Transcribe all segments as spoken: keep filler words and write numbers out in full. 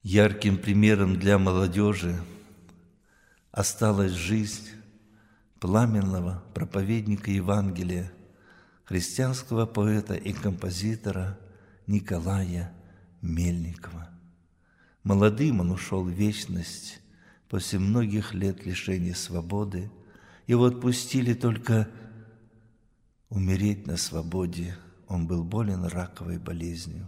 Ярким примером для молодежи осталась жизнь пламенного проповедника Евангелия, христианского поэта и композитора Николая Мельникова. Молодым он ушел в вечность после многих лет лишения свободы. Его отпустили только умереть на свободе. Он был болен раковой болезнью.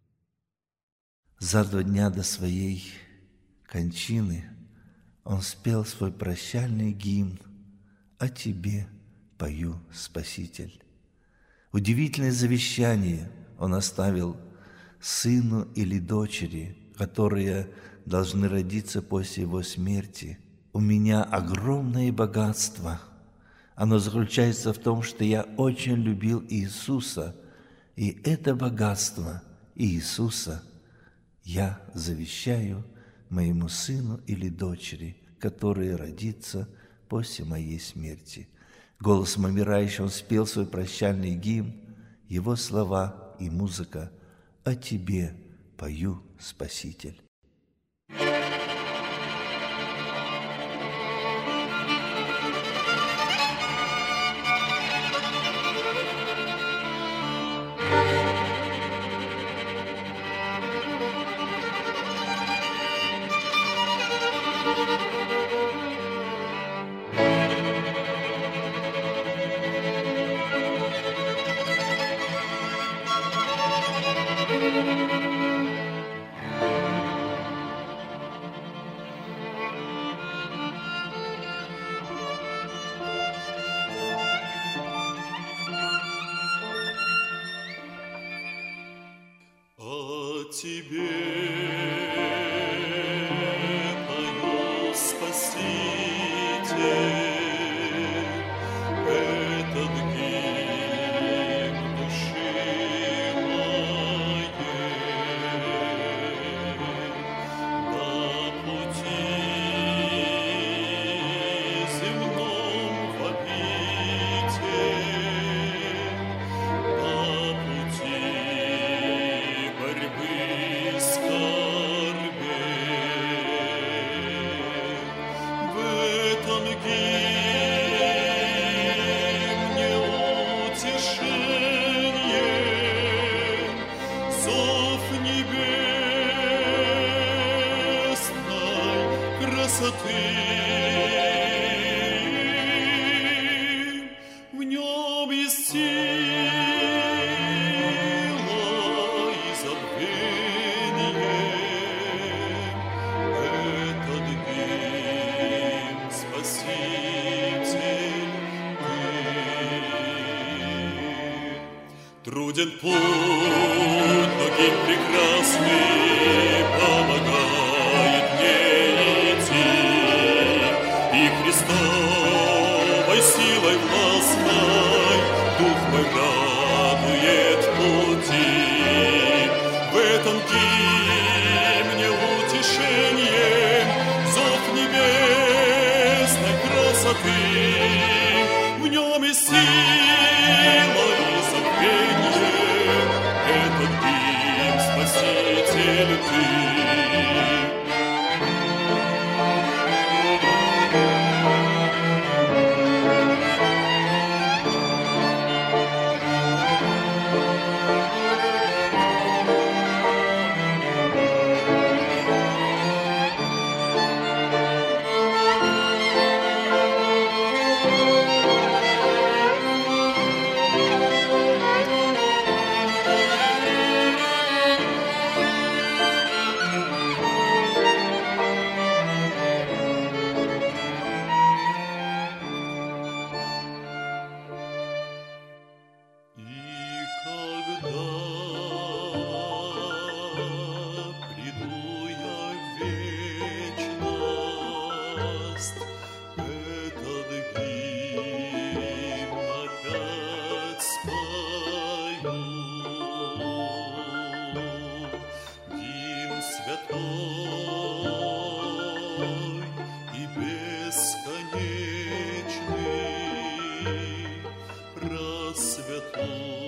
За два дня до своей кончины он спел свой прощальный гимн «О тебе пою, Спаситель». Удивительное завещание он оставил сыну или дочери, которые должны родиться после его смерти. «У меня огромное богатство. Оно заключается в том, что я очень любил Иисуса, и это богатство Иисуса я завещаю моему сыну или дочери, которые родится после моей смерти». Голосом умирающего он спел свой прощальный гимн, его слова и музыка «О тебе пою, Спаситель». Тебе пою, Спаситель, этот гимн души моей. На пути земном в обитель, на пути борьбы в этом гимне утешение, зов небесной красоты. В нем есть сила и забвение. Этот гимн, Спаситель, ты. Труден путь, но гимн прекрасный помогает мне идти, и Христовой силой властной дух мой радует пути. В этом гимне утешение, зов небесной красоты. В нем и сила, и забвение. Этот гимн, Спаситель, ты.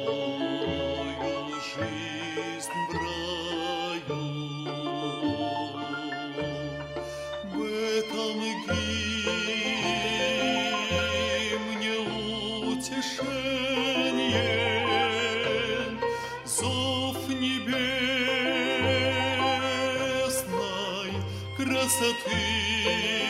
Просветлую жизнь в раю. красоты.